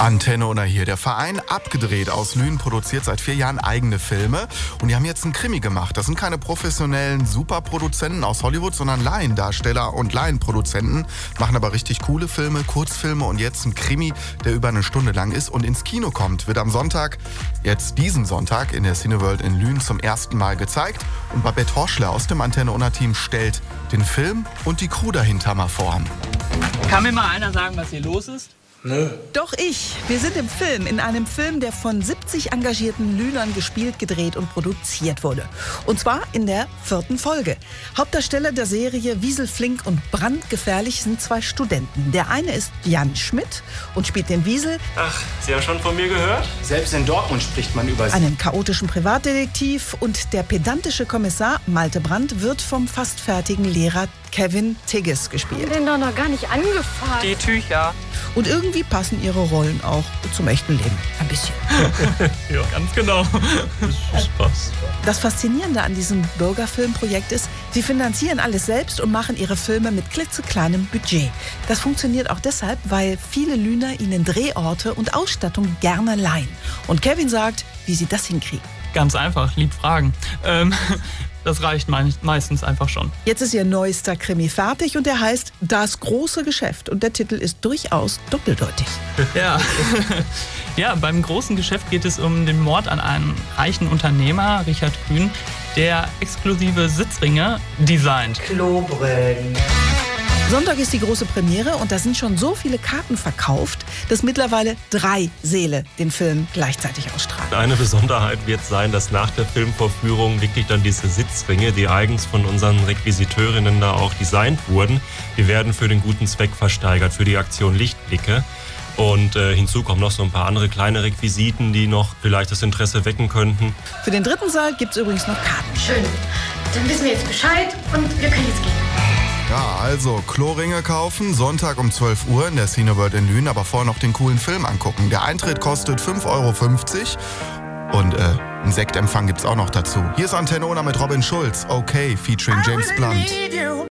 Antenne Unna hier. Der Verein Abgedreht aus Lünen produziert seit 4 Jahren eigene Filme. Und die haben jetzt einen Krimi gemacht. Das sind keine professionellen Superproduzenten aus Hollywood, sondern Laiendarsteller und Laienproduzenten. Machen aber richtig coole Filme, Kurzfilme und jetzt ein Krimi, der über 1 Stunde lang ist und ins Kino kommt. Wird am Sonntag, jetzt diesen Sonntag, in der Cineworld in Lünen zum ersten Mal gezeigt. Und Babette Horschler aus dem Antenne Unna Team stellt den Film und die Crew dahinter mal vor. Kann mir mal einer sagen, was hier los ist? Nö. Doch ich. Wir sind im Film, in einem Film, der von 70 engagierten Lünern gespielt, gedreht und produziert wurde. Und zwar in der 4. Folge. Hauptdarsteller der Serie Wiesel Flink und Brandgefährlich sind 2 Studenten. Der eine ist Jan Schmidt und spielt den Wiesel. Ach, Sie haben schon von mir gehört? Selbst in Dortmund spricht man über Sie. Einen chaotischen Privatdetektiv, und der pedantische Kommissar Malte Brandt wird vom fast fertigen Lehrer Kevin Tigges gespielt. Ich bin doch noch gar nicht angefasst. Die Tücher. Und irgendwie passen ihre Rollen auch zum echten Leben. Ein bisschen. Ja, ganz genau. Das passt. Das Faszinierende an diesem Bürgerfilmprojekt ist, sie finanzieren alles selbst und machen ihre Filme mit klitzekleinem Budget. Das funktioniert auch deshalb, weil viele Lüner ihnen Drehorte und Ausstattung gerne leihen. Und Kevin sagt, wie sie das hinkriegen. Ganz einfach, lieb fragen. Das reicht meistens einfach schon. Jetzt ist ihr neuester Krimi fertig und der heißt Das große Geschäft. Und der Titel ist durchaus doppeldeutig. Ja. Ja, beim großen Geschäft geht es um den Mord an einen reichen Unternehmer, Richard Kühn, der exklusive Sitzringe designt. Klobrillen. Sonntag ist die große Premiere und da sind schon so viele Karten verkauft, dass mittlerweile 3 Säle den Film gleichzeitig ausstrahlen. Eine Besonderheit wird sein, dass nach der Filmvorführung wirklich dann diese Sitzringe, die eigens von unseren Requisiteurinnen da auch designt wurden, die werden für den guten Zweck versteigert, für die Aktion Lichtblicke. Und hinzu kommen noch so ein paar andere kleine Requisiten, die noch vielleicht das Interesse wecken könnten. Für den 3. Saal gibt es übrigens noch Karten. Schön. Dann wissen wir jetzt Bescheid und wir können jetzt gehen. Ja, also Kloringe kaufen, Sonntag um 12 Uhr in der Cineworld in Lünen, aber vorher noch den coolen Film angucken. Der Eintritt kostet 5,50 € und einen Sektempfang gibt's auch noch dazu. Hier ist Antenne Unna mit Robin Schulz, Okay, featuring James Blunt.